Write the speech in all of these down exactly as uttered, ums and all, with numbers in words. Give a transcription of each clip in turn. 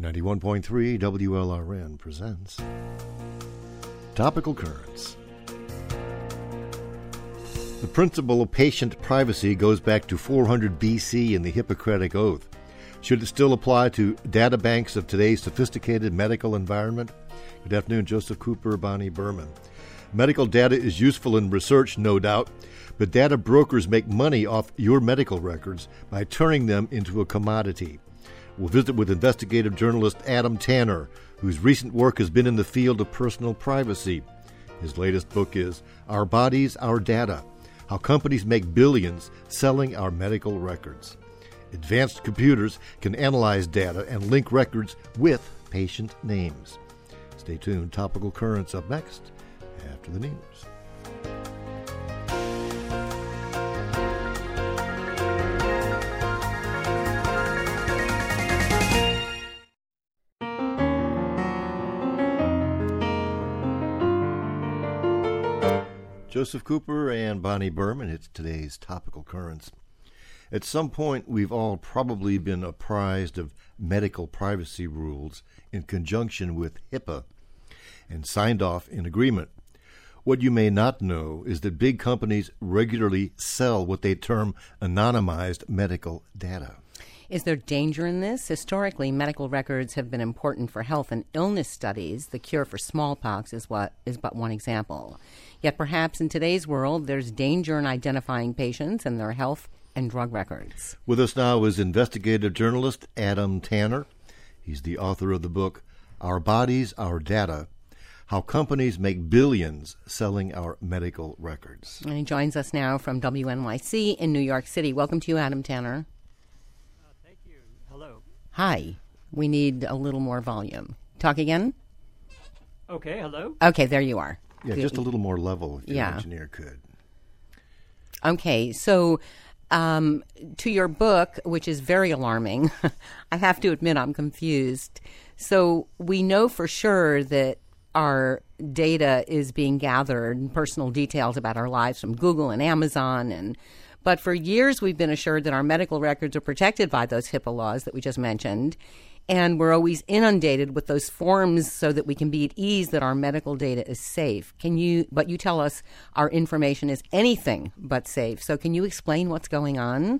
ninety-one point three W L R N presents Topical Currents. The principle of patient privacy goes back to four hundred B C in the Hippocratic Oath. Should it still apply to data banks of today's sophisticated medical environment? Good afternoon, Joseph Cooper, Bonnie Berman. Medical data is useful in research, no doubt, but data brokers make money off your medical records by turning them into a commodity. We'll visit with investigative journalist Adam Tanner, whose recent work has been in the field of personal privacy. His latest book is Our Bodies, Our Data: How Companies Make Billions Selling Our Medical Records. Advanced computers can analyze data and link records with patient names. Stay tuned. Topical Currents up next after the news. Joseph Cooper and Bonnie Berman. It's today's Topical Currents. At some point, we've all probably been apprised of medical privacy rules in conjunction with HIPAA and signed off in agreement. What you may not know is that big companies regularly sell what they term anonymized medical data. Is there danger in this? Historically, medical records have been important for health and illness studies. The cure for smallpox is what is but one example. Yet perhaps in today's world, there's danger in identifying patients and their health and drug records. With us now is investigative journalist Adam Tanner. He's the author of the book Our Bodies, Our Data: How Companies Make Billions Selling Our Medical Records. And he joins us now from W N Y C in New York City. Welcome to you, Adam Tanner. Hello. Hi. We need a little more volume. Talk again? Okay, hello. Okay, there you are. Yeah, Good. just a little more level if your Yeah. engineer could. Okay, so um, to your book, which is very alarming, I have to admit I'm confused. So we know for sure that our data is being gathered, personal details about our lives from Google and Amazon, and but for years we've been assured that our medical records are protected by those HIPAA laws that we just mentioned, and we're always inundated with those forms so that we can be at ease that our medical data is safe. Can you? But you tell us our information is anything but safe. So can you explain what's going on?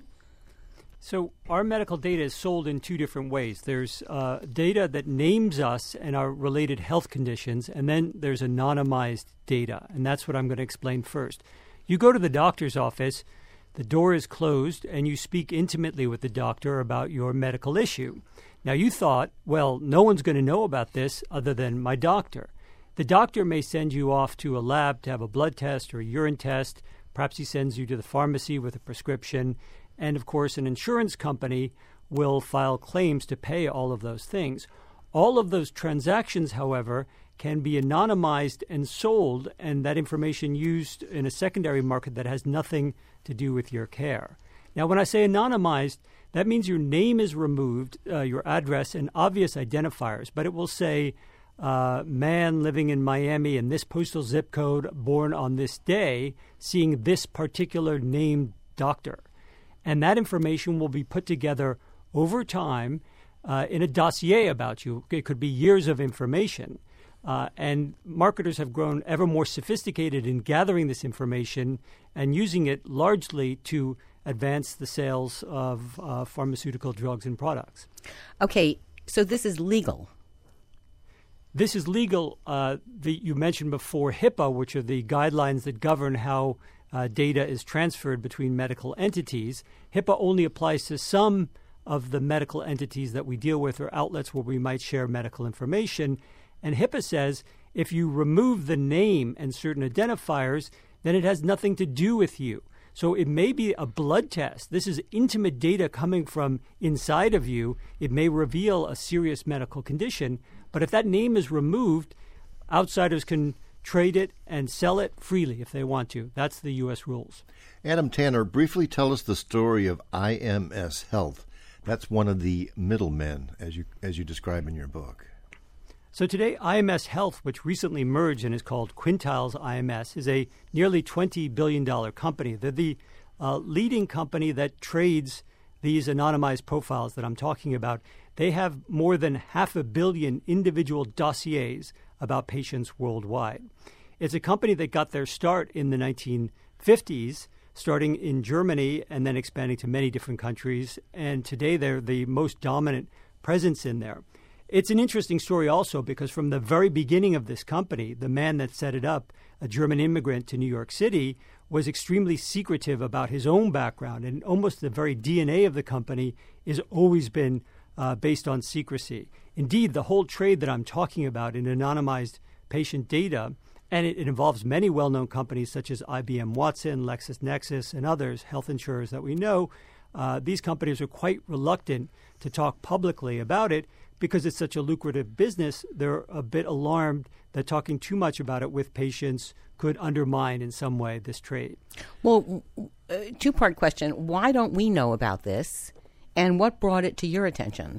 So our medical data is sold in two different ways. There's uh, data that names us and our related health conditions, and then there's anonymized data, and that's what I'm going to explain first. You go to the doctor's office, the door is closed, and you speak intimately with the doctor about your medical issue. Now, you thought, well, no one's going to know about this other than my doctor. The doctor may send you off to a lab to have a blood test or a urine test. Perhaps he sends you to the pharmacy with a prescription. And, of course, an insurance company will file claims to pay all of those things. All of those transactions, however, can be anonymized and sold, and that information used in a secondary market that has nothing to do with your care. Now, when I say anonymized, that means your name is removed, uh, your address, and obvious identifiers, but it will say, uh, man living in Miami in this postal zip code, born on this day, seeing this particular named doctor. And that information will be put together over time uh, in a dossier about you. It could be years of information. Uh, and marketers have grown ever more sophisticated in gathering this information and using it largely to advance the sales of uh, pharmaceutical drugs and products. Okay, so this is legal. This is legal. Uh, the, you mentioned before HIPAA, which are the guidelines that govern how uh, data is transferred between medical entities. HIPAA only applies to some of the medical entities that we deal with or outlets where we might share medical information. And HIPAA says if you remove the name and certain identifiers, then it has nothing to do with you. So it may be a blood test. This is intimate data coming from inside of you. It may reveal a serious medical condition. But if that name is removed, outsiders can trade it and sell it freely if they want to. That's the U S rules. Adam Tanner, briefly tell us the story of I M S Health. That's one of the middlemen, as you as you describe in your book. So today, I M S Health, which recently merged and is called Quintiles I M S, is a nearly twenty billion dollars company. They're the uh, leading company that trades these anonymized profiles that I'm talking about. They have more than half a billion individual dossiers about patients worldwide. It's a company that got their start in the nineteen fifties, starting in Germany and then expanding to many different countries. And today they're the most dominant presence in there. It's an interesting story also because from the very beginning of this company, the man that set it up, a German immigrant to New York City, was extremely secretive about his own background. And almost the very D N A of the company has always been uh, based on secrecy. Indeed, the whole trade that I'm talking about in anonymized patient data, and it, it involves many well-known companies such as I B M Watson, LexisNexis, and others, health insurers that we know, uh, these companies are quite reluctant to talk publicly about it because it's such a lucrative business. They're a bit alarmed that talking too much about it with patients could undermine in some way this trade. Well, uh, two-part question. Why don't we know about this, and what brought it to your attention?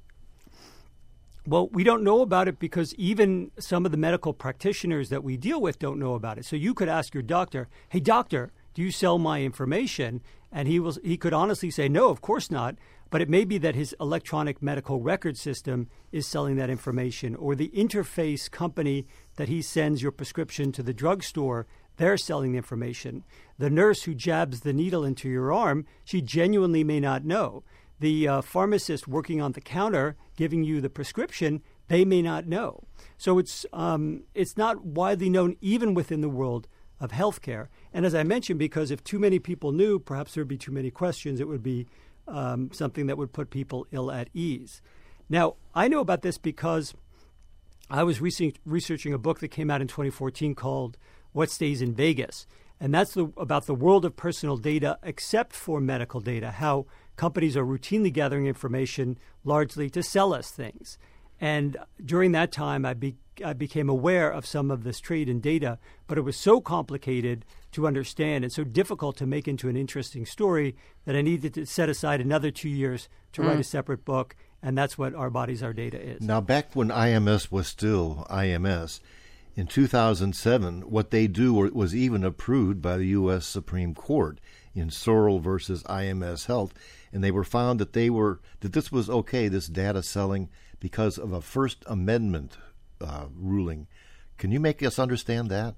Well, we don't know about it because even some of the medical practitioners that we deal with don't know about it. So you could ask your doctor, hey, doctor, do you sell my information? And he will, he could honestly say, no, of course not. But it may be that his electronic medical record system is selling that information, or the interface company that he sends your prescription to the drugstore, they're selling the information. The nurse who jabs the needle into your arm, she genuinely may not know. The uh, pharmacist working on the counter giving you the prescription, they may not know. So it's um, it's not widely known even within the world of healthcare. And as I mentioned, because if too many people knew, perhaps there would be too many questions. It would be um, something that would put people ill at ease. Now, I know about this because I was research- researching a book that came out in twenty fourteen called What Stays in Vegas. And that's the, about the world of personal data except for medical data, how companies are routinely gathering information largely to sell us things. And during that time, I, be, I became aware of some of this trade in data, but it was so complicated to understand and so difficult to make into an interesting story that I needed to set aside another two years to mm. write a separate book, and that's what Our Bodies, Our Data is. Now, back when I M S was still I M S, in two thousand seven, what they do was even approved by the U S Supreme Court in Sorrell versus I M S Health, and they were found that they were that this was okay, this data selling, because of a First Amendment uh, ruling. Can you make us understand that?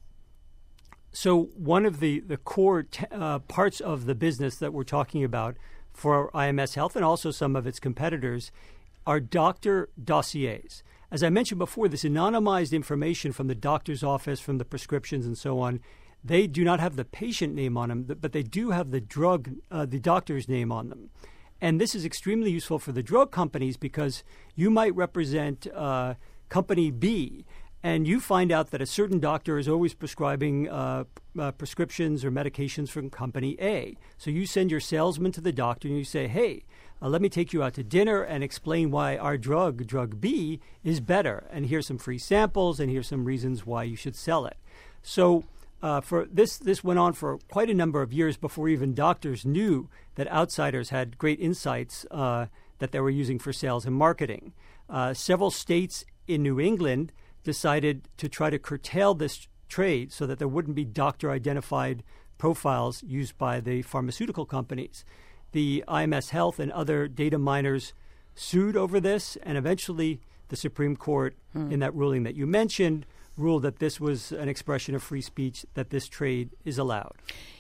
So one of the, the core t- uh, parts of the business that we're talking about for I M S Health and also some of its competitors are doctor dossiers. As I mentioned before, this anonymized information from the doctor's office, from the prescriptions and so on, they do not have the patient name on them, but they do have the drug, uh, the doctor's name on them. And this is extremely useful for the drug companies because you might represent uh, company B, and you find out that a certain doctor is always prescribing uh, uh, prescriptions or medications from company A. So you send your salesman to the doctor and you say, hey, uh, let me take you out to dinner and explain why our drug, drug B, is better. And here's some free samples and here's some reasons why you should sell it. So uh, for this, this went on for quite a number of years before even doctors knew that outsiders had great insights uh, that they were using for sales and marketing. Uh, several states in New England decided to try to curtail this trade so that there wouldn't be doctor-identified profiles used by the pharmaceutical companies. The I M S Health and other data miners sued over this, and eventually the Supreme Court, hmm. in that ruling that you mentioned, ruled that this was an expression of free speech, that this trade is allowed.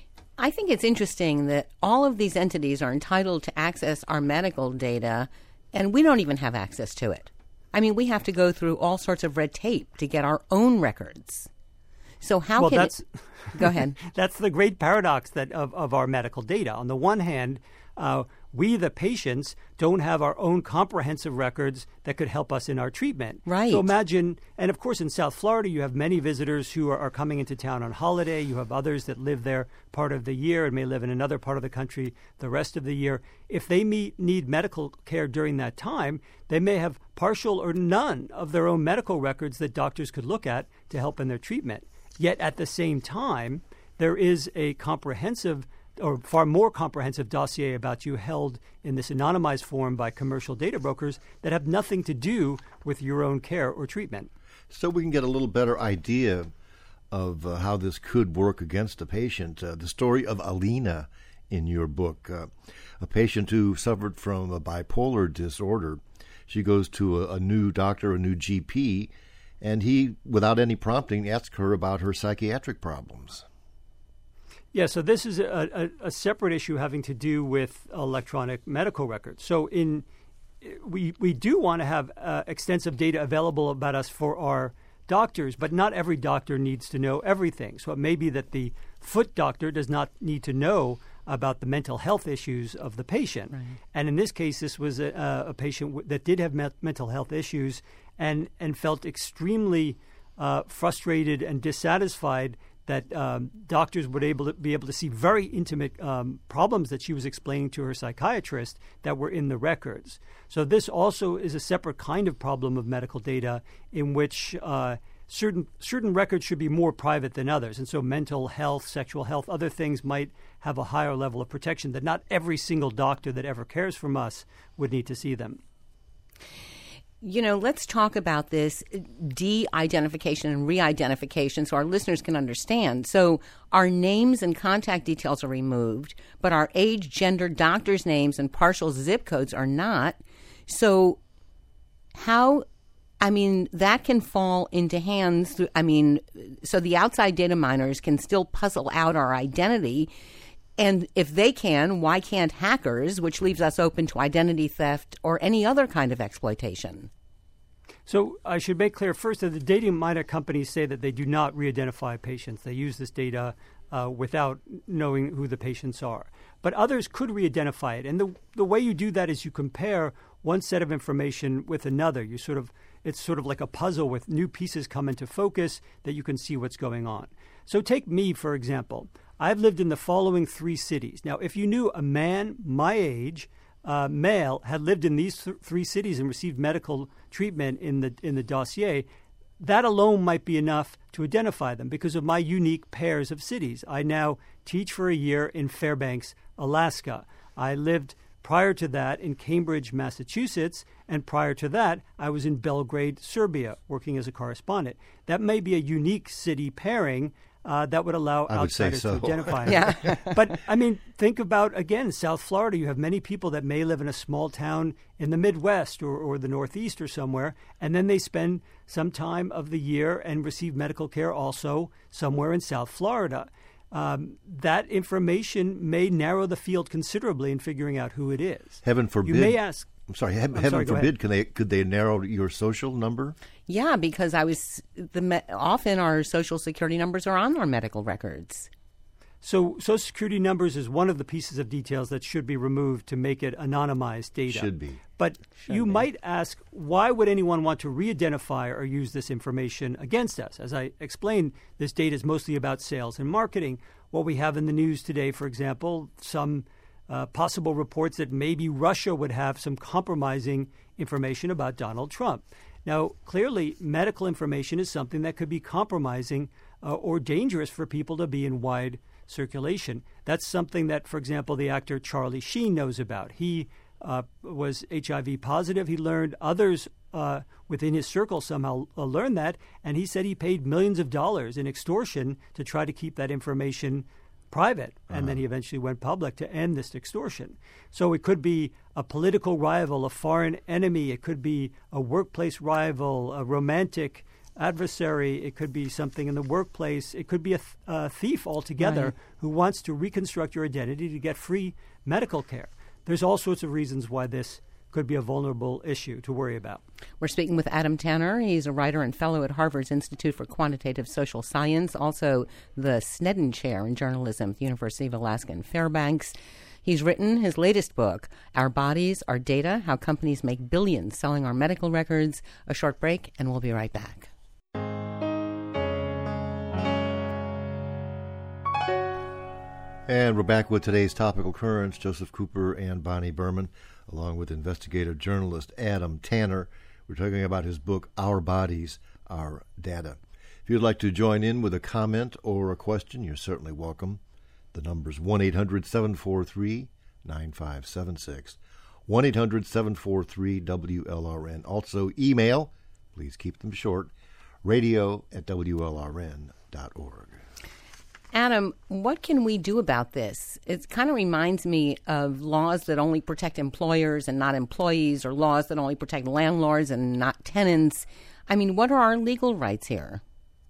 I think it's interesting that all of these entities are entitled to access our medical data, and we don't even have access to it. I mean, we have to go through all sorts of red tape to get our own records. So how well, can that's, it... Go ahead. That's the great paradox that of, of our medical data. On the one hand, uh, we, the patients, don't have our own comprehensive records that could help us in our treatment. Right. So imagine, and of course in South Florida, you have many visitors who are, are coming into town on holiday. You have others that live there part of the year and may live in another part of the country the rest of the year. If they meet, need medical care during that time, they may have partial or none of their own medical records that doctors could look at to help in their treatment. Yet at the same time, there is a comprehensive or far more comprehensive dossier about you held in this anonymized form by commercial data brokers that have nothing to do with your own care or treatment. So we can get a little better idea of uh, how this could work against a patient. Uh, the story of Alina in your book. Uh, a patient who suffered from a bipolar disorder, she goes to a, a new doctor, a new G P, and he, without any prompting, asks her about her psychiatric problems. Yeah, so this is a, a, a separate issue having to do with electronic medical records. So in we we do want to have uh, extensive data available about us for our doctors, but not every doctor needs to know everything. So it may be that the foot doctor does not need to know about the mental health issues of the patient. Right. And in this case, this was a, a patient w- that did have me- mental health issues and, and felt extremely uh, frustrated and dissatisfied that um, doctors would able to be able to see very intimate um, problems that she was explaining to her psychiatrist that were in the records. So this also is a separate kind of problem of medical data in which uh, certain certain records should be more private than others. And so mental health, sexual health, other things might have a higher level of protection that not every single doctor that ever cares from us would need to see them. You know, let's talk about this de-identification and re-identification so our listeners can understand. So our names and contact details are removed, but our age, gender, doctor's names, and partial zip codes are not. So how, I mean, that can fall into hands, I mean, so the outside data miners can still puzzle out our identity. And if they can, why can't hackers, which leaves us open to identity theft or any other kind of exploitation? So I should make clear first that the data miner companies say that they do not re-identify patients. They use this data uh, without knowing who the patients are. But others could re-identify it. And the, the way you do that is you compare one set of information with another. You sort of It's sort of like a puzzle with new pieces come into focus that you can see what's going on. So take me, for example. I've lived in the following three cities. Now, if you knew a man my age, uh, male, had lived in these th- three cities and received medical treatment in the in the dossier, that alone might be enough to identify them because of my unique pairs of cities. I now teach for a year in Fairbanks, Alaska. I lived prior to that in Cambridge, Massachusetts, and prior to that, I was in Belgrade, Serbia, working as a correspondent. That may be a unique city pairing uh, that would allow I would outsiders say so. to identify. Yeah. But, I mean, think about, again, South Florida. You have many people that may live in a small town in the Midwest or, or the Northeast or somewhere, and then they spend some time of the year and receive medical care also somewhere in South Florida. Um, that information may narrow the field considerably in figuring out who it is. Heaven forbid. You may ask. I'm sorry. He- I'm heaven sorry, go forbid. ahead. Can they could they narrow your social number? Yeah, because I was the often our social security numbers are on our medical records. So Social Security numbers is one of the pieces of details that should be removed to make it anonymized data. Should be. But Should you be. might ask, why would anyone want to re-identify or use this information against us? As I explained, this data is mostly about sales and marketing. What we have in the news today, for example, some uh, possible reports that maybe Russia would have some compromising information about Donald Trump. Now, clearly, medical information is something that could be compromising uh, or dangerous for people to be in wide circulation. That's something that, for example, the actor Charlie Sheen knows about. He uh, was H I V positive. He learned others uh, within his circle somehow uh, learned that, and he said he paid millions of dollars in extortion to try to keep that information private, and Uh-huh. then he eventually went public to end this extortion. So it could be a political rival, a foreign enemy. It could be a workplace rival, a romantic adversary. It could be something in the workplace. It could be a, th- a thief altogether Right. who wants to reconstruct your identity to get free medical care. There's all sorts of reasons why this could be a vulnerable issue to worry about. We're speaking with Adam Tanner. He's a writer and fellow at Harvard's Institute for Quantitative Social Science, also the Sneddon Chair in Journalism at the University of Alaska in Fairbanks. He's written his latest book, Our Bodies, Our Data, How Companies Make Billions Selling Our Medical Records. A short break, and we'll be right back. And we're back with today's topical currents. Joseph Cooper and Bonnie Berman, along with investigative journalist Adam Tanner. We're talking about his book, Our Bodies, Our Data. If you'd like to join in with a comment or a question, you're certainly welcome. The number's one eight hundred seven four three nine five seven six, one eight hundred seven four three W L R N. Also, email, please keep them short, radio at W L R N dot org. Adam, what can we do about this? It kind of reminds me of laws that only protect employers and not employees, or laws that only protect landlords and not tenants. I mean, what are our legal rights here?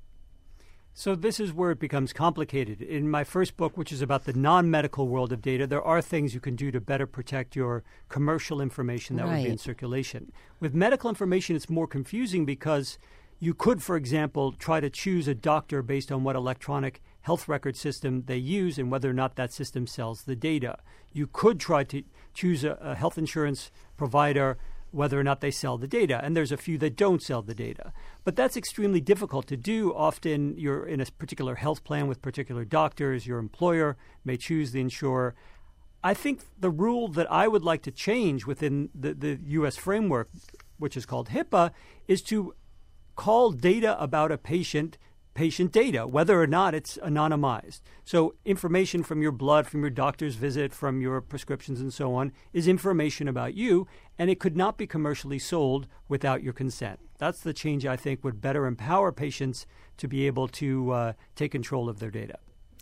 So this is where it becomes complicated. In my first book, which is about the non-medical world of data, there are things you can do to better protect your commercial information that right. would be in circulation. With medical information, it's more confusing because you could, for example, try to choose a doctor based on what electronic health record system they use and whether or not that system sells the data. You could try to choose a, a health insurance provider whether or not they sell the data. And there's a few that don't sell the data. But that's extremely difficult to do. Often you're in a particular health plan with particular doctors. Your employer may choose the insurer. I think the rule that I would like to change within the, the U S framework, which is called HIPAA, is to call data about a patient patient data, whether or not it's anonymized. So information from your blood, from your doctor's visit, from your prescriptions and so on is information about you, and it could not be commercially sold without your consent. That's the change I think would better empower patients to be able to uh, take control of their data.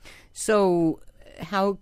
So how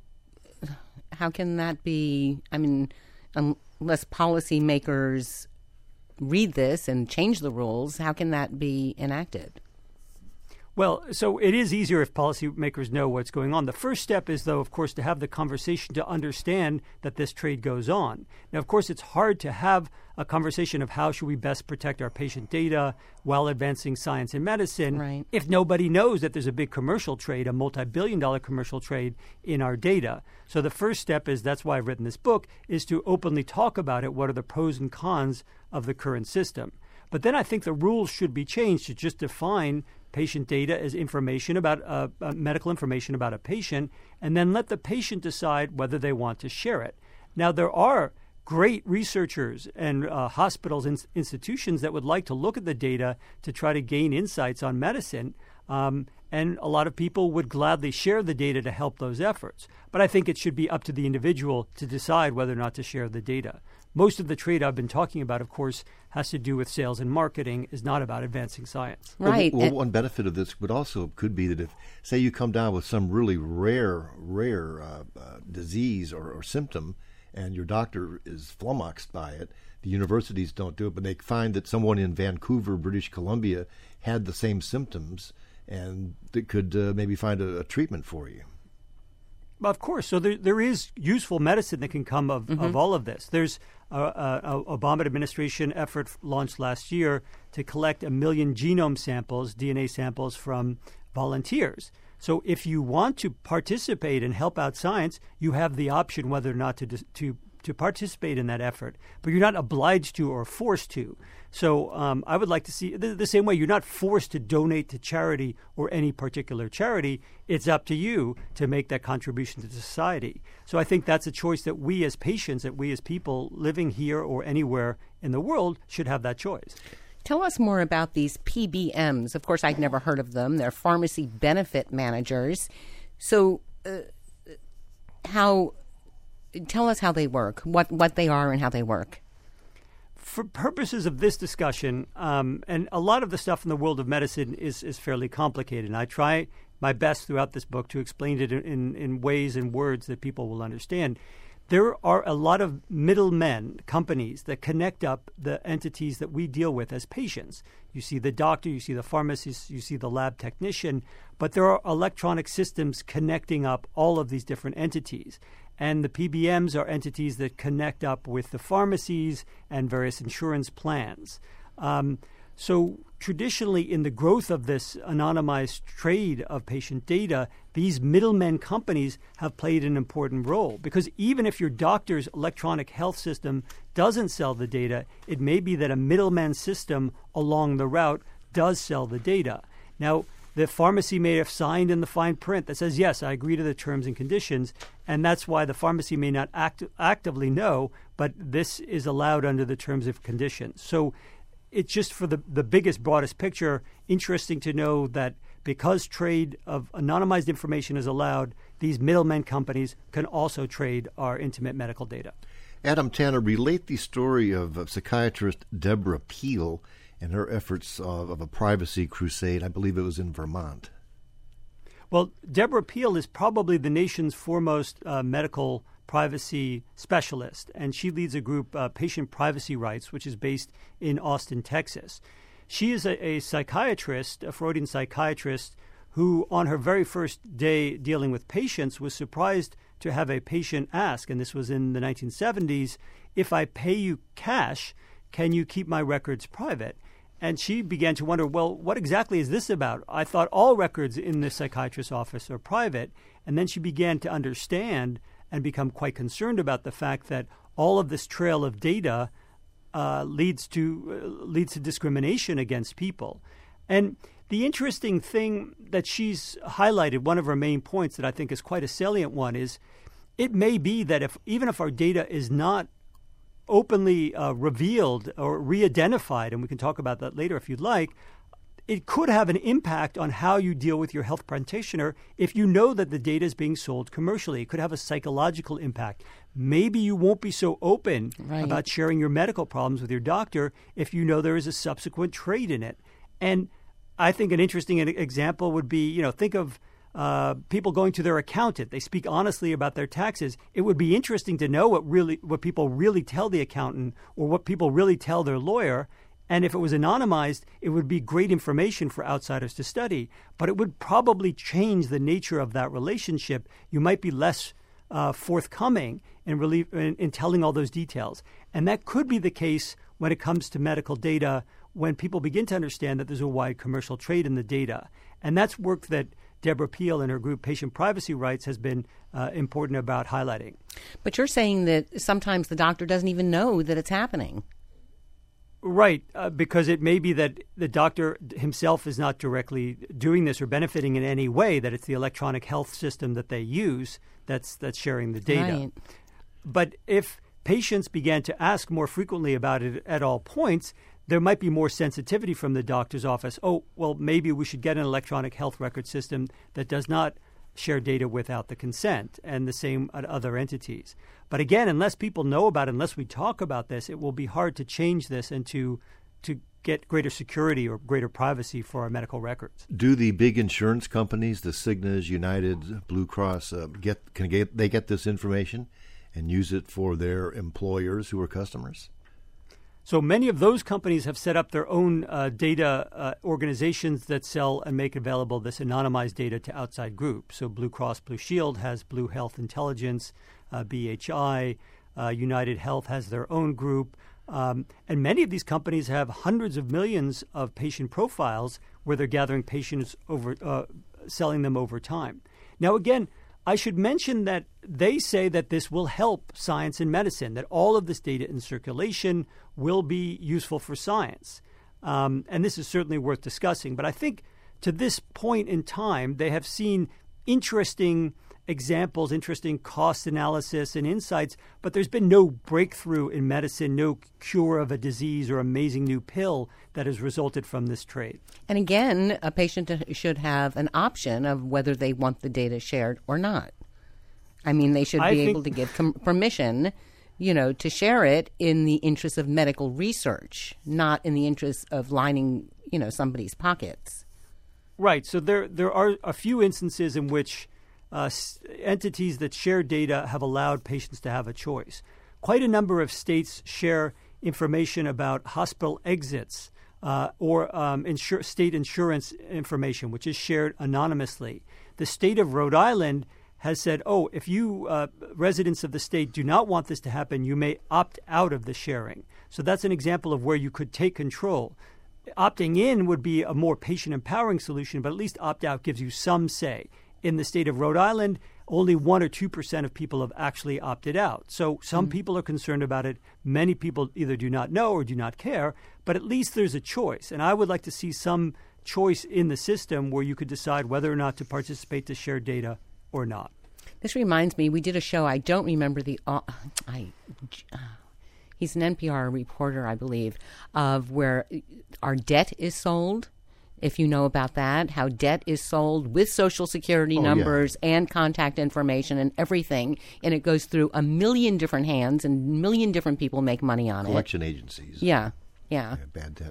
how can that be? I mean, unless policymakers read this and change the rules, how can that be enacted? Well, so it is easier if policymakers know what's going on. The first step is, though, of course, to have the conversation to understand that this trade goes on. Now, of course, it's hard to have a conversation of how should we best protect our patient data while advancing science and medicine right. if nobody knows that there's a big commercial trade, a multi-billion dollar commercial trade in our data. So the first step is, that's why I've written this book, is to openly talk about it. What are the pros and cons of the current system? But then I think the rules should be changed to just define patient data as information about uh, uh, medical information about a patient, and then let the patient decide whether they want to share it. Now, there are great researchers and uh, hospitals and institutions that would like to look at the data to try to gain insights on medicine, um, and a lot of people would gladly share the data to help those efforts. But I think it should be up to the individual to decide whether or not to share the data. Most of the trade I've been talking about, of course, has to do with sales and marketing, is not about advancing science. Right. Well, well, one benefit of this would also could be that if, say, you come down with some really rare, rare uh, uh, disease or, or symptom, and your doctor is flummoxed by it, the universities don't do it, but they find that someone in Vancouver, British Columbia, had the same symptoms, and they could uh, maybe find a, a treatment for you. Of course. So there, there is useful medicine that can come of, mm-hmm. of all of this. There's a, a, a Obama administration effort launched last year to collect a million genome samples, D N A samples from volunteers. So if you want to participate and help out science, you have the option whether or not to to to participate in that effort, but you're not obliged to or forced to. So um, I would like to see the, the same way. You're not forced to donate to charity or any particular charity. It's up to you to make that contribution to society. So I think that's a choice that we as patients, that we as people living here or anywhere in the world should have that choice. Tell us more about these P B Ms. Of course, I'd never heard of them. They're pharmacy benefit managers. So uh, how... Tell us how they work, what, what they are and how they work. For purposes of this discussion, um, and a lot of the stuff in the world of medicine is, is fairly complicated, and I try my best throughout this book to explain it in, in ways and words that people will understand. There are a lot of middlemen, companies that connect up the entities that we deal with as patients. You see the doctor, you see the pharmacist, you see the lab technician, but there are electronic systems connecting up all of these different entities. And the P B Ms are entities that connect up with the pharmacies and various insurance plans. Um, so traditionally, in the growth of this anonymized trade of patient data, these middlemen companies have played an important role. Because even if your doctor's electronic health system doesn't sell the data, it may be that a middleman system along the route does sell the data. Now, the pharmacy may have signed in the fine print that says, yes, I agree to the terms and conditions, and that's why the pharmacy may not act- actively know, but this is allowed under the terms and conditions. So it's just for the, the biggest, broadest picture, interesting to know that because trade of anonymized information is allowed, these middlemen companies can also trade our intimate medical data. Adam Tanner, relate the story of, of psychiatrist Deborah Peel and her efforts of, of a privacy crusade. I believe it was in Vermont. Well, Deborah Peel is probably the nation's foremost uh, medical privacy specialist, and she leads a group, uh, Patient Privacy Rights, which is based in Austin, Texas. She is a, a psychiatrist, a Freudian psychiatrist, who on her very first day dealing with patients was surprised to have a patient ask, and this was in the nineteen seventies, if I pay you cash, can you keep my records private? And she began to wonder, well, what exactly is this about? I thought all records in the psychiatrist's office are private. And then she began to understand and become quite concerned about the fact that all of this trail of data uh, leads to uh, leads to discrimination against people. And the interesting thing that she's highlighted, one of her main points that I think is quite a salient one, is it may be that if even if our data is not openly uh, revealed or re-identified, and we can talk about that later if you'd like, it could have an impact on how you deal with your health practitioner if you know that the data is being sold commercially. It could have a psychological impact. Maybe you won't be so open right. about sharing your medical problems with your doctor if you know there is a subsequent trade in it. And I think an interesting example would be, you know, think of Uh, people going to their accountant. They speak honestly about their taxes. It would be interesting to know what really, what people really tell the accountant or what people really tell their lawyer. And if it was anonymized, it would be great information for outsiders to study. But it would probably change the nature of that relationship. You might be less uh, forthcoming in, relief, in, in telling all those details. And that could be the case when it comes to medical data, when people begin to understand that there's a wide commercial trade in the data. And that's work that Deborah Peel and her group Patient Privacy Rights has been uh, important about highlighting. But you're saying that sometimes the doctor doesn't even know that it's happening. Right, uh, because it may be that the doctor himself is not directly doing this or benefiting in any way, that it's the electronic health system that they use that's that's sharing the data. Right. But if patients began to ask more frequently about it at all points, there might be more sensitivity from the doctor's office. Oh, well, maybe we should get an electronic health record system that does not share data without the consent, and the same at other entities. But again, unless people know about it, unless we talk about this, it will be hard to change this and to to get greater security or greater privacy for our medical records. Do the big insurance companies, the Cignas, United, Blue Cross, uh, get can get they get this information and use it for their employers who are customers? So many of those companies have set up their own uh, data uh, organizations that sell and make available this anonymized data to outside groups. So Blue Cross Blue Shield has Blue Health Intelligence, uh, B H I, uh, United Health has their own group. Um, and many of these companies have hundreds of millions of patient profiles where they're gathering patients over, uh, selling them over time. Now, again, I should mention that they say that this will help science and medicine, that all of this data in circulation will be useful for science. Um, and this is certainly worth discussing. But I think to this point in time, they have seen interesting examples, interesting cost analysis and insights, but there's been no breakthrough in medicine, no cure of a disease or amazing new pill that has resulted from this trade. And again, a patient should have an option of whether they want the data shared or not. I mean, they should I be think... able to give com- permission, you know, to share it in the interest of medical research, not in the interest of lining, you know, somebody's pockets. Right. So there there are a few instances in which uh, entities that share data have allowed patients to have a choice. Quite a number of states share information about hospital exits uh, or um, insur- state insurance information, which is shared anonymously. The state of Rhode Island has said, oh, if you uh, residents of the state do not want this to happen, you may opt out of the sharing. So that's an example of where you could take control. Opting in would be a more patient-empowering solution, but at least opt-out gives you some say. In the state of Rhode Island, only one or two percent of people have actually opted out. So some mm-hmm. people are concerned about it. Many people either do not know or do not care, but at least there's a choice. And I would like to see some choice in the system where you could decide whether or not to participate to share data or not. This reminds me, we did a show, I don't remember the... Uh, I. Uh, He's an N P R reporter, I believe, of where our debt is sold. If you know about that, how debt is sold with Social Security oh, numbers yeah. and contact information and everything. And it goes through a million different hands and a million different people make money on Collection it. agencies. Yeah, yeah. yeah. Bad debt.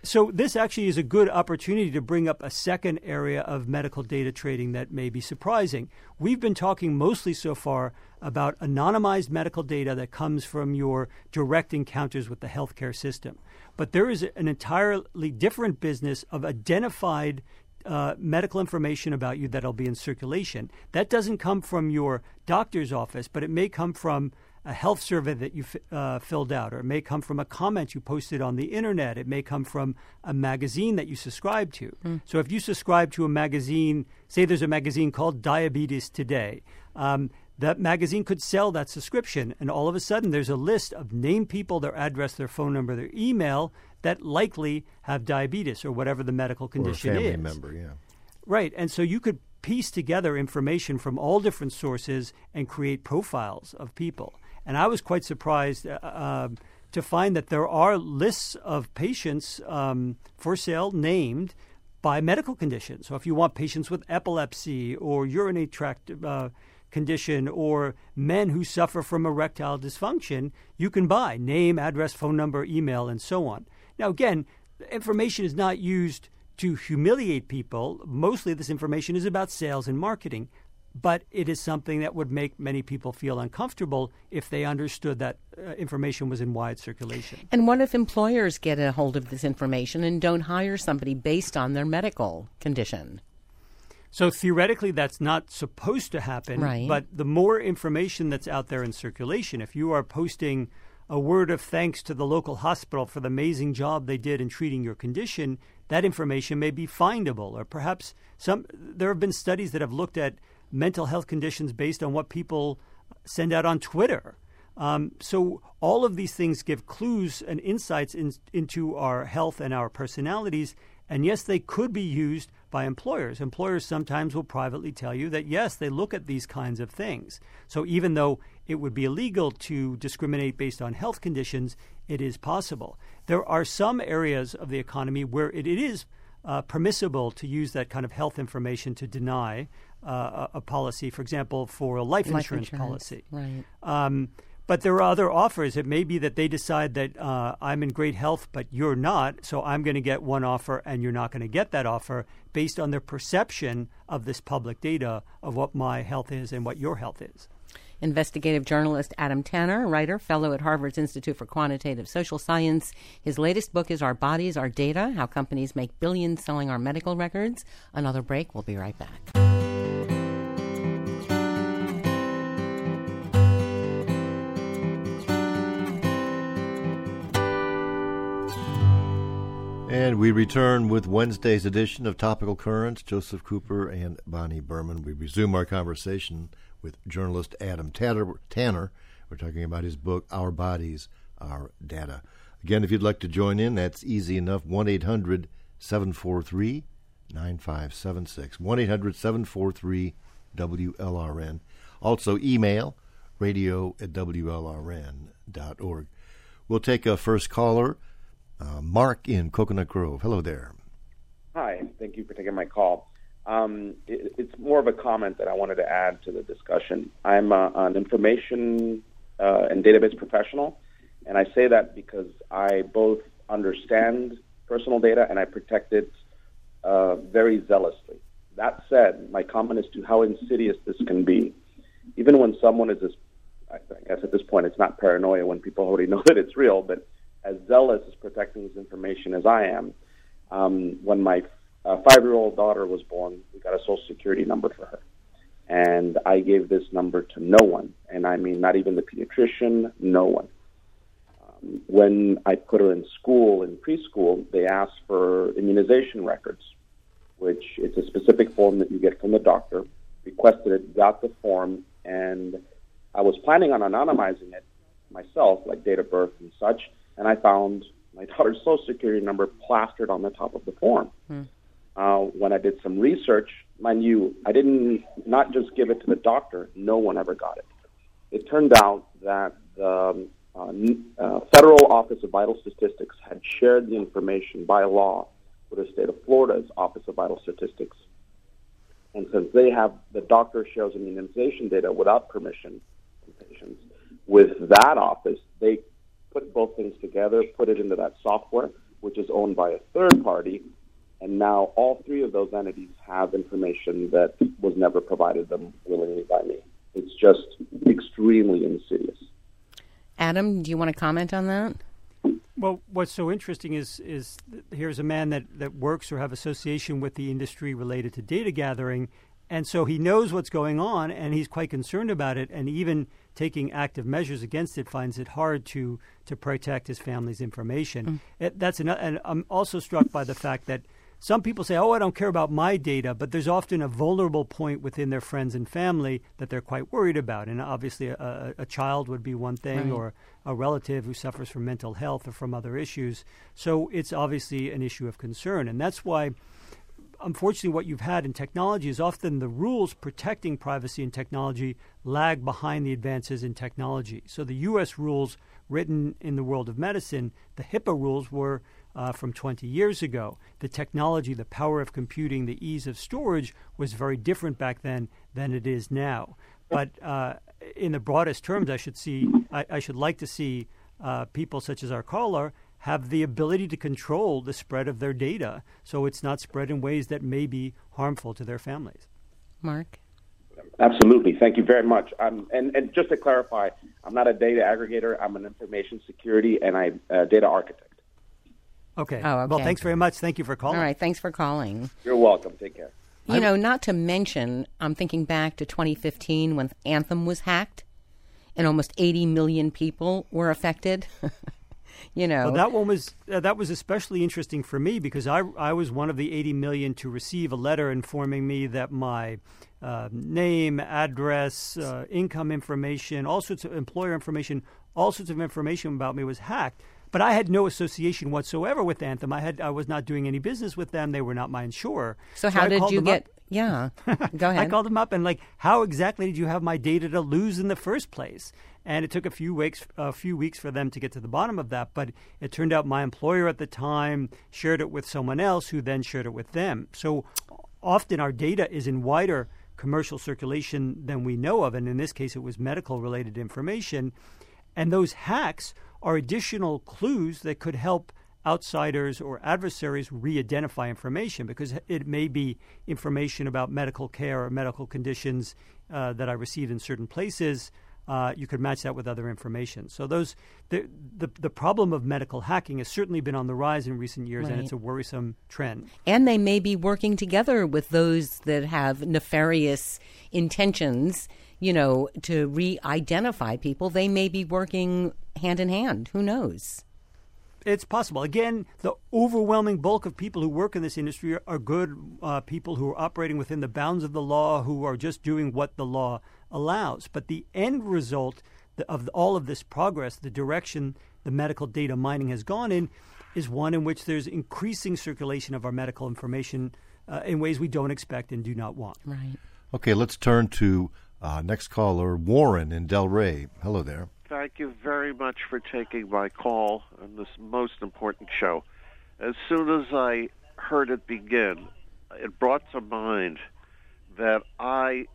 So this actually is a good opportunity to bring up a second area of medical data trading that may be surprising. We've been talking mostly so far about anonymized medical data that comes from your direct encounters with the healthcare system. But there is an entirely different business of identified uh, medical information about you that'll be in circulation. That doesn't come from your doctor's office, but it may come from a health survey that you uh, filled out, or it may come from a comment you posted on the internet. It may come from a magazine that you subscribe to. Mm. So if you subscribe to a magazine, say there's a magazine called Diabetes Today, um, that magazine could sell that subscription, and all of a sudden there's a list of named people, their address, their phone number, their email, that likely have diabetes or whatever the medical condition or a family is. member, yeah. Right, and so you could piece together information from all different sources and create profiles of people. And I was quite surprised uh, uh, to find that there are lists of patients um, for sale named by medical conditions. So if you want patients with epilepsy or urinary tract uh, condition or men who suffer from erectile dysfunction, you can buy name, address, phone number, email, and so on. Now, again, information is not used to humiliate people. Mostly this information is about sales and marketing. But it is something that would make many people feel uncomfortable if they understood that uh, information was in wide circulation. And what if employers get a hold of this information and don't hire somebody based on their medical condition? So theoretically, that's not supposed to happen. Right. But the more information that's out there in circulation, if you are posting a word of thanks to the local hospital for the amazing job they did in treating your condition, that information may be findable. Or perhaps some. There have been studies that have looked at mental health conditions based on what people send out on Twitter. Um, so all of these things give clues and insights in, into our health and our personalities. And yes, they could be used by employers. Employers sometimes will privately tell you that, yes, they look at these kinds of things. So even though it would be illegal to discriminate based on health conditions, it is possible. There are some areas of the economy where it, it is uh, permissible to use that kind of health information to deny Uh, a, a policy, for example, for a life, life insurance, insurance policy. Right. Um, but there are other offers. It may be that they decide that uh, I'm in great health, but you're not, so I'm going to get one offer and you're not going to get that offer based on their perception of this public data of what my health is and what your health is. Investigative journalist Adam Tanner, writer, fellow at Harvard's Institute for Quantitative Social Science. His latest book is Our Bodies, Our Data, How Companies Make Billions Selling Our Medical Records. Another break. We'll be right back. And we return with Wednesday's edition of Topical Currents. Joseph Cooper and Bonnie Berman. We resume our conversation with journalist Adam Tanner. We're talking about his book, Our Bodies, Our Data. Again, if you'd like to join in, that's easy enough. one eight hundred seven four three nine five seven six. one eight hundred seven four three W L R N. Also, email radio at W L R N dot org. We'll take a first caller. Uh, Mark in Coconut Grove. Hello there. Hi. Thank you for taking my call. Um, it, it's more of a comment that I wanted to add to the discussion. I'm uh, an information uh, and database professional, and I say that because I both understand personal data and I protect it uh, very zealously. That said, my comment is to how insidious this can be. Even when someone is, this, I guess at this point it's not paranoia when people already know that it's real, but as zealous as protecting this information as I am, um, when my uh, five-year-old daughter was born, we got a Social Security number for her. And I gave this number to no one, and I mean not even the pediatrician, no one. Um, when I put her in school, in preschool, they asked for immunization records, which it's a specific form that you get from the doctor. Requested it, got the form, and I was planning on anonymizing it myself, like date of birth and such, and I found my daughter's Social Security number plastered on the top of the form. Hmm. Uh, when I did some research, mind you, I didn't not just give it to the doctor, no one ever got it. It turned out that the uh, uh, Federal Office of Vital Statistics had shared the information by law with the state of Florida's Office of Vital Statistics. And since they have, the doctor shares immunization data without permission from patients, with that office, they put both things together, put it into that software, which is owned by a third party, and now all three of those entities have information that was never provided them willingly by me. It's just extremely insidious. Adam, do you want to comment on that? Well, what's so interesting is is here's a man that, that works or have association with the industry related to data gathering, and so he knows what's going on, and he's quite concerned about it, and even taking active measures against it finds it hard to to protect his family's information. Mm. It, that's an, and I'm also struck by the fact that some people say, oh, I don't care about my data, but there's often a vulnerable point within their friends and family that they're quite worried about. And obviously a, a child would be one thing, right, or a relative who suffers from mental health or from other issues. So it's obviously an issue of concern. And that's why, unfortunately, what you've had in technology is often the rules protecting privacy in technology lag behind the advances in technology. So the U S rules written in the world of medicine, the HIPAA rules were Uh, from twenty years ago. The technology, the power of computing, the ease of storage was very different back then than it is now. But uh, in the broadest terms, I should see, I, I should like to see uh, people such as our caller have the ability to control the spread of their data so it's not spread in ways that may be harmful to their families. Mark? Absolutely. Thank you very much. Um, and, and just to clarify, I'm not a data aggregator. I'm an information security and I'm a data architect. Okay. Oh, okay. Well, thanks very much. Thank you for calling. All right. Thanks for calling. You're welcome. Take care. You know, not to mention, I'm thinking back to twenty fifteen when Anthem was hacked and almost eighty million people were affected. You know. Well, that one was uh, that was especially interesting for me because I I was one of the eighty million to receive a letter informing me that my uh, name, address, uh, income information, all sorts of employer information, all sorts of information about me was hacked. But I had no association whatsoever with Anthem. I had I was not doing any business with them. They were not my insurer. So, so how I did you get? Up. Yeah, go ahead. I called them up and like, how exactly did you have my data to lose in the first place? And it took a few weeks, a few weeks for them to get to the bottom of that. But it turned out my employer at the time shared it with someone else, who then shared it with them. So often our data is in wider commercial circulation than we know of, and in this case, it was medical-related information. And those hacks are additional clues that could help outsiders or adversaries re-identify information, because it may be information about medical care or medical conditions uh, that I received in certain places. Uh, you could match that with other information. So those the, the the problem of medical hacking has certainly been on the rise in recent years, right, and it's a worrisome trend. And they may be working together with those that have nefarious intentions, you know, to re-identify people. They may be working hand in hand. Who knows? It's possible. Again, the overwhelming bulk of people who work in this industry are, are good uh, people who are operating within the bounds of the law, who are just doing what the law allows. But the end result of all of this progress, the direction the medical data mining has gone in, is one in which there's increasing circulation of our medical information uh, in ways we don't expect and do not want. Right. Okay, let's turn to uh, next caller, Warren in Delray. Hello there. Thank you very much for taking my call on this most important show. As soon as I heard it begin, it brought to mind that I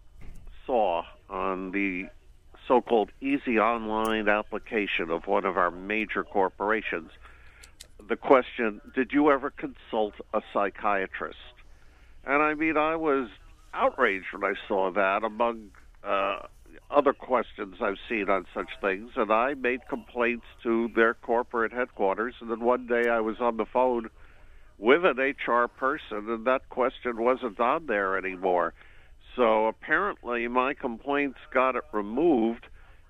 saw on the so-called Easy Online application of one of our major corporations the question, did you ever consult a psychiatrist? And I mean, I was outraged when I saw that among uh, other questions I've seen on such things, and I made complaints to their corporate headquarters, and then one day I was on the phone with an H R person, and that question wasn't on there anymore. So apparently my complaints got it removed,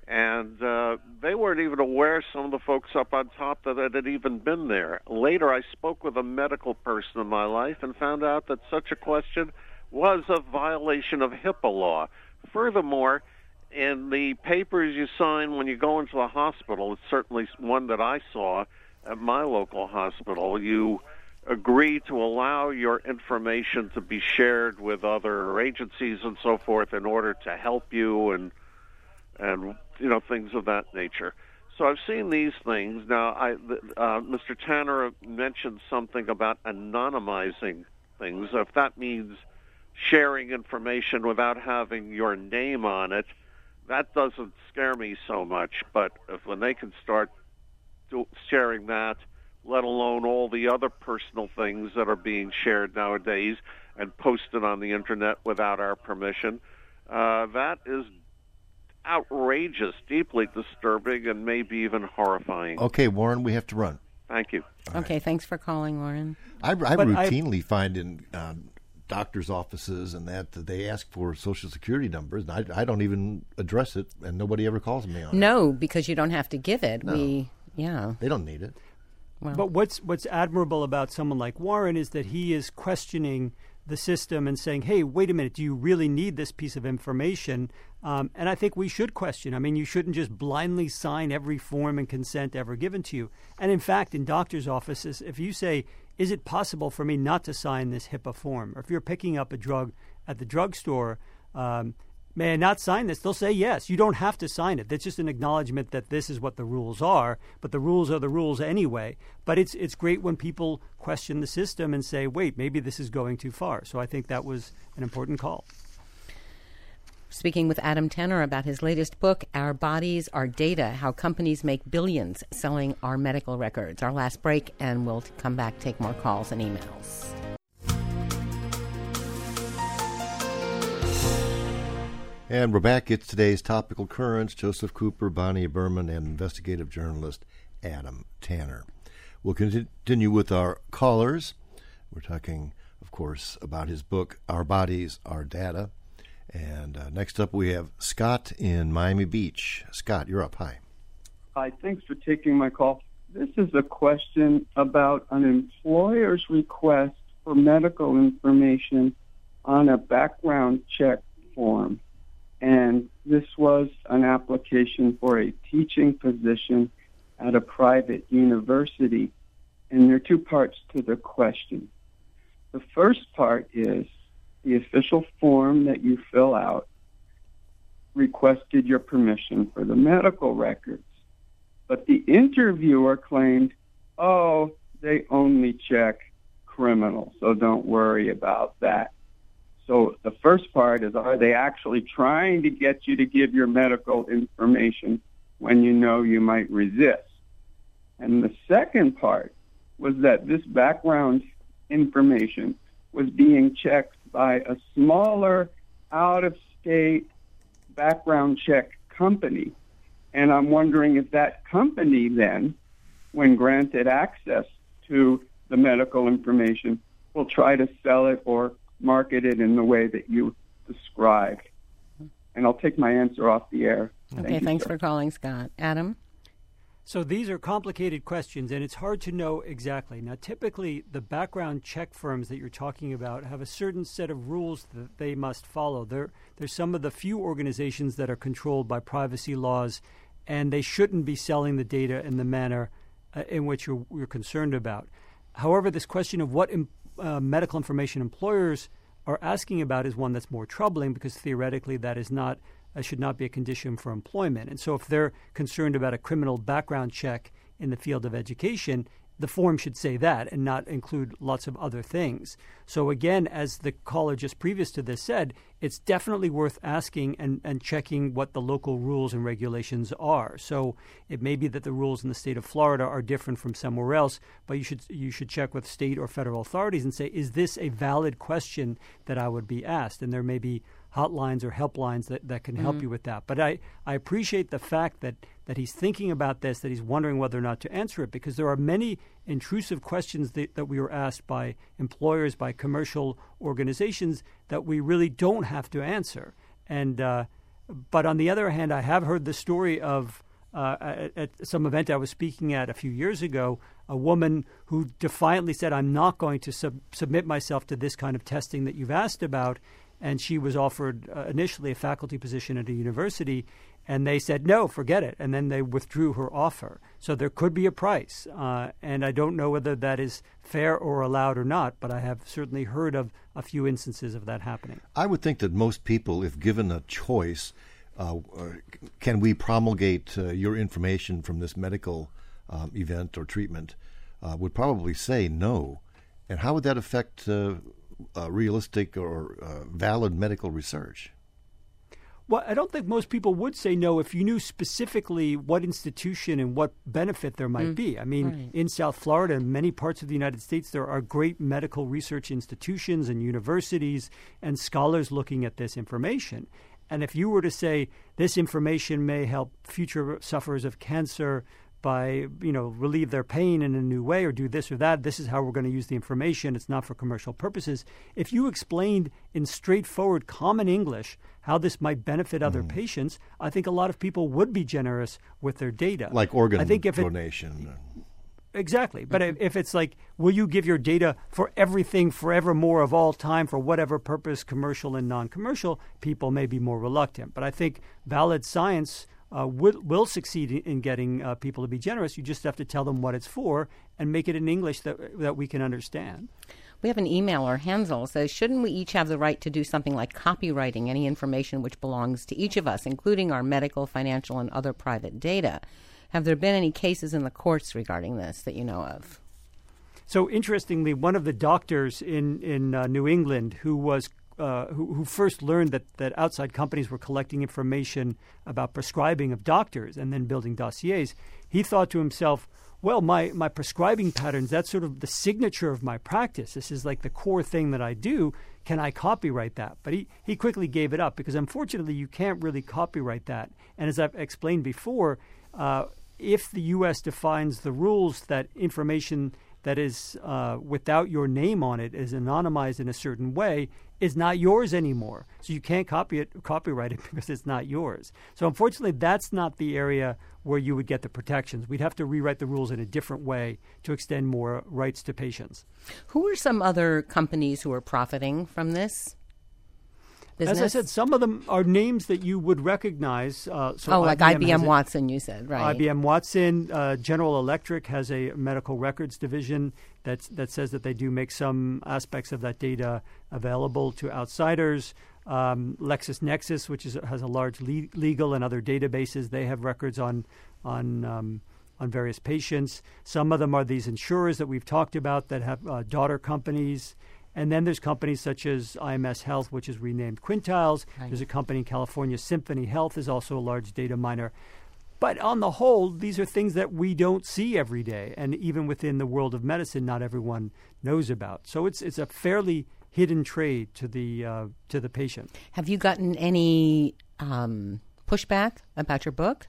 and uh, they weren't even aware, some of the folks up on top, that it had even been there. Later I spoke with a medical person in my life and found out that such a question was a violation of HIPAA law. Furthermore, in the papers you sign when you go into a hospital, it's certainly one that I saw at my local hospital, you agree to allow your information to be shared with other agencies and so forth in order to help you and, and you know, things of that nature. So I've seen these things. Now, I, uh, Mister Tanner mentioned something about anonymizing things. If that means sharing information without having your name on it, that doesn't scare me so much. But if when they can start do, sharing that, let alone all the other personal things that are being shared nowadays and posted on the internet without our permission. Uh, that is outrageous, deeply disturbing, and maybe even horrifying. Okay, Warren, we have to run. Thank you. All okay, right. Thanks for calling, Warren. I, I But routinely I, find in uh, doctors' offices and that, that they ask for Social Security numbers, and I, I don't even address it, and nobody ever calls me on no, it. No, because you don't have to give it. No. We, yeah. They don't need it. Well. But what's what's admirable about someone like Warren is that he is questioning the system and saying, hey, wait a minute, do you really need this piece of information? Um, and I think we should question. I mean, you shouldn't just blindly sign every form and consent ever given to you. And in fact, in doctors' offices, if you say, is it possible for me not to sign this HIPAA form? Or if you're picking up a drug at the drugstore, um, may I not sign this? They'll say yes. You don't have to sign it. That's just an acknowledgement that this is what the rules are, but the rules are the rules anyway. But it's it's great when people question the system and say, wait, maybe this is going too far. So I think that was an important call. Speaking with Adam Tanner about his latest book, Our Bodies, Our Data, How Companies Make Billions Selling Our Medical Records. Our last break, and we'll come back, take more calls and emails. And we're back. It's today's Topical Currents. Joseph Cooper, Bonnie Berman, and investigative journalist Adam Tanner. We'll continue with our callers. We're talking, of course, about his book, Our Bodies, Our Data. And uh, next up, we have Scott in Miami Beach. Scott, you're up. Hi. Hi, thanks for taking my call. This is a question about an employer's request for medical information on a background check form. And this was an application for a teaching position at a private university. And there are two parts to the question. The first part is the official form that you fill out requested your permission for the medical records. But the interviewer claimed, oh, they only check criminal, so don't worry about that. So the first part is, are they actually trying to get you to give your medical information when you know you might resist? And the second part was that this background information was being checked by a smaller, out-of-state background check company. And I'm wondering if that company then, when granted access to the medical information, will try to sell it or market it in the way that you described. And I'll take my answer off the air. Okay, Thank thanks you, for calling, Scott. Adam? So these are complicated questions, and it's hard to know exactly. Now, typically, the background check firms that you're talking about have a certain set of rules that they must follow. They're, they're some of the few organizations that are controlled by privacy laws, and they shouldn't be selling the data in the manner uh, in which you're, you're concerned about. However, this question of what im- uh, medical information employers are asking about is one that's more troubling, because theoretically that is not uh, should not be a condition for employment. And so if they're concerned about a criminal background check in the field of education, the form should say that and not include lots of other things. So again, as the caller just previous to this said, it's definitely worth asking and, and checking what the local rules and regulations are. So it may be that the rules in the state of Florida are different from somewhere else, but you should you should check with state or federal authorities and say, is this a valid question that I would be asked? And there may be hotlines or helplines that, that can help mm-hmm. you with that. But I, I appreciate the fact that, that he's thinking about this, that he's wondering whether or not to answer it, because there are many intrusive questions that, that we were asked by employers, by commercial organizations, that we really don't have to answer. And uh, but on the other hand, I have heard the story of uh, at, at some event I was speaking at a few years ago, a woman who defiantly said, I'm not going to sub- submit myself to this kind of testing that you've asked about. And she was offered uh, initially a faculty position at a university, and they said, no, forget it. And then they withdrew her offer. So there could be a price. Uh, and I don't know whether that is fair or allowed or not, but I have certainly heard of a few instances of that happening. I would think that most people, if given a choice, uh, can we promulgate uh, your information from this medical um, event or treatment, uh, would probably say no. And how would that affect uh, uh, realistic or uh, valid medical research? Well, I don't think most people would say no if you knew specifically what institution and what benefit there might mm. be. I mean, right. in South Florida and many parts of the United States, there are great medical research institutions and universities and scholars looking at this information. And if you were to say this information may help future sufferers of cancer by, you know, relieve their pain in a new way or do this or that, this is how we're going to use the information. It's not for commercial purposes. If you explained in straightforward common English how this might benefit other mm. patients, I think a lot of people would be generous with their data. Like organ I think if donation. It, exactly. But mm-hmm. if it's like, will you give your data for everything forevermore of all time for whatever purpose, commercial and non-commercial, people may be more reluctant. But I think valid science Uh, will, will succeed in getting uh, people to be generous. You just have to tell them what it's for and make it in English that that we can understand. We have an emailer, Hansel, says, shouldn't we each have the right to do something like copywriting any information which belongs to each of us, including our medical, financial, and other private data? Have there been any cases in the courts regarding this that you know of? So interestingly, one of the doctors in, in uh, New England who was Uh, who, who first learned that, that outside companies were collecting information about prescribing of doctors and then building dossiers, he thought to himself, well, my, my prescribing patterns, that's sort of the signature of my practice. This is like the core thing that I do. Can I copyright that? But he, he quickly gave it up because unfortunately you can't really copyright that. And as I've explained before, uh, if the U S defines the rules that information that is uh, without your name on it is anonymized in a certain way, is not yours anymore. So you can't copy it, copyright it because it's not yours. So unfortunately, that's not the area where you would get the protections. We'd have to rewrite the rules in a different way to extend more rights to patients. Who are some other companies who are profiting from this business? As I said, some of them are names that you would recognize. Uh, so oh, like I B M I B M Watson, you said, right? I B M Watson. Uh, General Electric has a medical records division that's, that says that they do make some aspects of that data available to outsiders. Um, LexisNexis, which is, has a large le- legal and other databases, they have records on on um, on various patients. Some of them are these insurers that we've talked about that have uh, daughter companies. And then there's companies such as I M S Health, which is renamed Quintiles. Right. There's a company in California, Symphony Health, is also a large data miner. But on the whole, these are things that we don't see every day. And even within the world of medicine, not everyone knows about. So it's it's a fairly hidden trade to the uh, to the patient. Have you gotten any um, pushback about your book?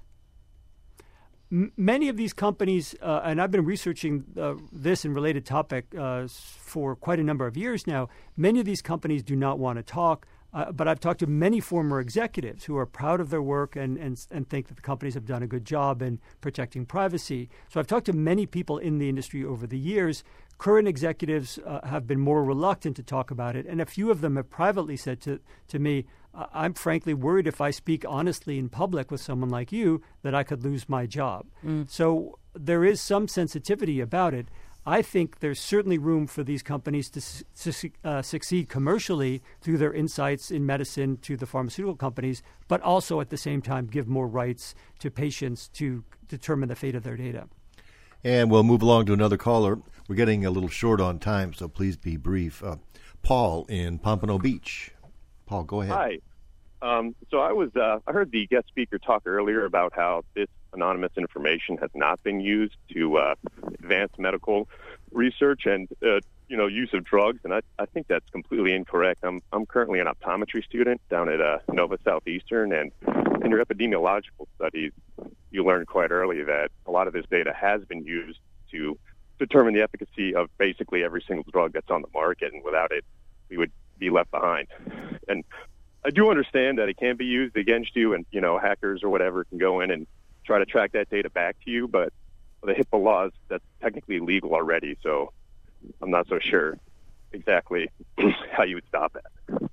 M- many of these companies, uh, and I've been researching uh, this and related topic uh, for quite a number of years now, many of these companies do not want to talk, uh, but I've talked to many former executives who are proud of their work and, and, and think that the companies have done a good job in protecting privacy. So I've talked to many people in the industry over the years. Current executives uh, have been more reluctant to talk about it, and a few of them have privately said to, to me, I'm frankly worried if I speak honestly in public with someone like you that I could lose my job. Mm. So there is some sensitivity about it. I think there's certainly room for these companies to su- uh, succeed commercially through their insights in medicine to the pharmaceutical companies, but also at the same time give more rights to patients to determine the fate of their data. And we'll move along to another caller. We're getting a little short on time, so please be brief. Uh, Paul in Pompano Beach. Paul, go ahead. Hi. Um, so I was uh, I heard the guest speaker talk earlier about how this anonymous information has not been used to uh, advance medical research and uh, you know use of drugs, and I, I think that's completely incorrect. I'm I'm currently an optometry student down at uh, Nova Southeastern, and in your epidemiological studies, you learned quite early that a lot of this data has been used to determine the efficacy of basically every single drug that's on the market, and without it, we would be left behind. And I do understand that it can be used against you, and you know hackers or whatever can go in and try to track that data back to you, but the HIPAA laws, that's technically legal already, so I'm not so sure exactly how you would stop that.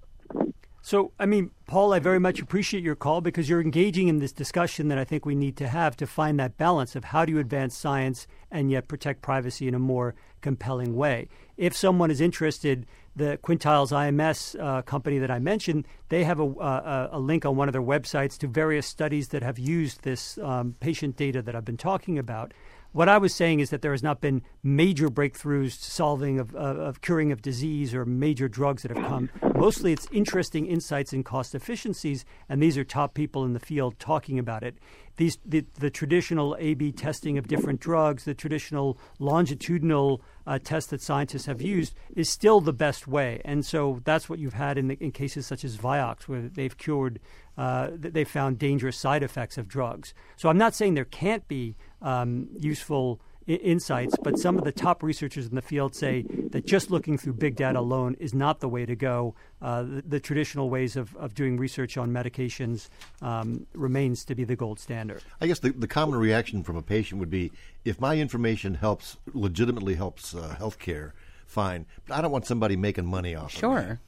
So, I mean, Paul, I very much appreciate your call because you're engaging in this discussion that I think we need to have to find that balance of how do you advance science and yet protect privacy in a more compelling way. If someone is interested, the Quintiles I M S uh, company that I mentioned, they have a, a, a link on one of their websites to various studies that have used this um, patient data that I've been talking about. What I was saying is that there has not been major breakthroughs solving of, of, of curing of disease or major drugs that have come mostly it's interesting insights and cost efficiencies, and these are top people in the field talking about it. These the, the traditional A B testing of different drugs, the traditional longitudinal uh, test that scientists have used is still the best way. And so that's what you've had in, the, in cases such as Vioxx, where they've cured, uh, they found dangerous side effects of drugs. So I'm not saying there can't be um, useful insights, but some of the top researchers in the field say that just looking through big data alone is not the way to go. Uh, the, the traditional ways of, of doing research on medications um, remains to be the gold standard. I guess the, the common reaction from a patient would be, if my information helps, legitimately helps uh, healthcare, fine, but I don't want somebody making money off sure. of it.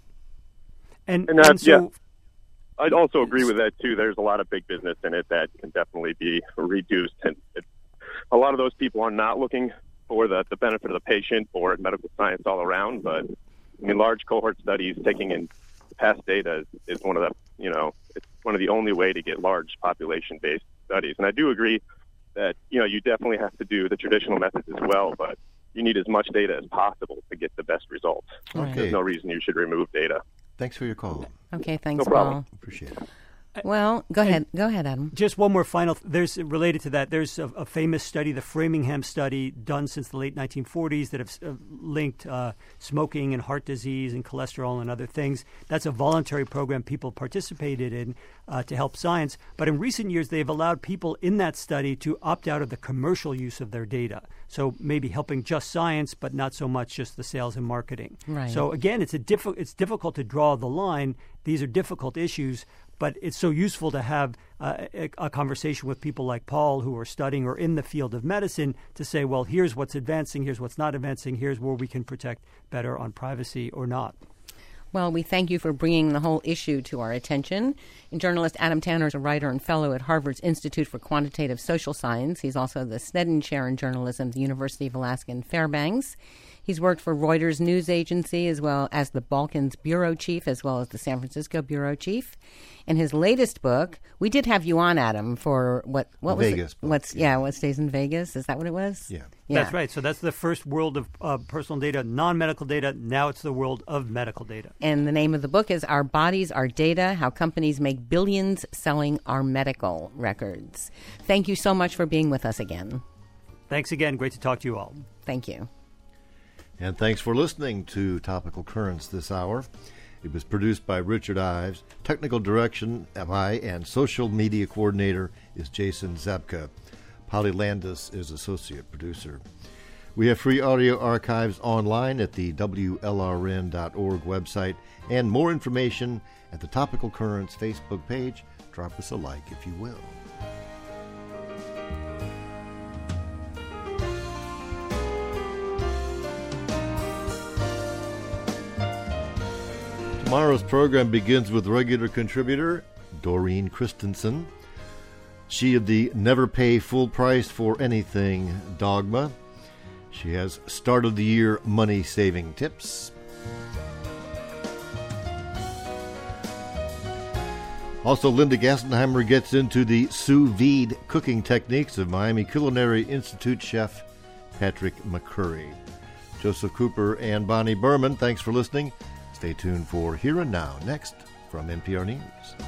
And, and, uh, and so... Yeah. I'd also agree with that, too. There's a lot of big business in it that can definitely be reduced, and it, a lot of those people are not looking for the, the benefit of the patient or medical science all around. But I mean, large cohort studies taking in past data is, is one of the, you know, it's one of the only way to get large population-based studies. And I do agree that, you know, you definitely have to do the traditional methods as well, but you need as much data as possible to get the best results. Okay. There's no reason you should remove data. Thanks for your call. Okay, thanks, No problem. Paul. Appreciate it. Well, go ahead. Go ahead, Adam. Just one more final. There's related to that. There's a, a famous study, the Framingham study, done since the late nineteen forties, that have uh, linked uh, smoking and heart disease and cholesterol and other things. That's a voluntary program people participated in uh, to help science. But in recent years, they've allowed people in that study to opt out of the commercial use of their data. So maybe helping just science, but not so much just the sales and marketing. Right. So again, it's a diffi- it's difficult to draw the line. These are difficult issues. But it's so useful to have uh, a, a conversation with people like Paul who are studying or in the field of medicine to say, well, here's what's advancing, here's what's not advancing, here's where we can protect better on privacy or not. Well, we thank you for bringing the whole issue to our attention. And journalist Adam Tanner is a writer and fellow at Harvard's Institute for Quantitative Social Science. He's also the Sneddon Chair in Journalism at the University of Alaska in Fairbanks. He's worked for Reuters News Agency as well as the Balkans Bureau Chief as well as the San Francisco Bureau Chief. And his latest book, we did have you on, Adam, for what what was Vegas it? book, What's yeah. yeah, what stays in Vegas? Is that what it was? Yeah. Yeah. That's right. So that's the first world of uh, personal data, non-medical data. Now it's the world of medical data. And the name of the book is Our Bodies, Our Data, How Companies Make Billions Selling Our Medical Records. Thank you so much for being with us again. Thanks again. Great to talk to you all. Thank you. And thanks for listening to Topical Currents this hour. It was produced by Richard Ives. Technical direction by and social media coordinator is Jason Zabka. Polly Landis is associate producer. We have free audio archives online at the W L R N dot org website and more information at the Topical Currents Facebook page. Drop us a like if you will. Tomorrow's program begins with regular contributor Doreen Christensen. She of the Never Pay Full Price for Anything dogma. She has start of the year money saving tips. Also, Linda Gassenheimer gets into the sous vide cooking techniques of Miami Culinary Institute chef Patrick McCurry. Joseph Cooper and Bonnie Berman, thanks for listening. Stay tuned for Here and Now, next from N P R News.